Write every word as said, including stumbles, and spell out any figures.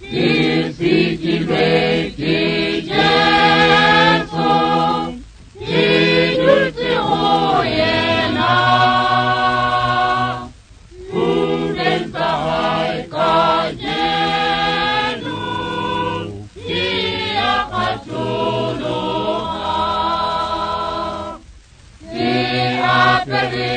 Isikilwe kijeso, kiduti oyena. Udensa haika jenu, kia katuluha. Ki aperi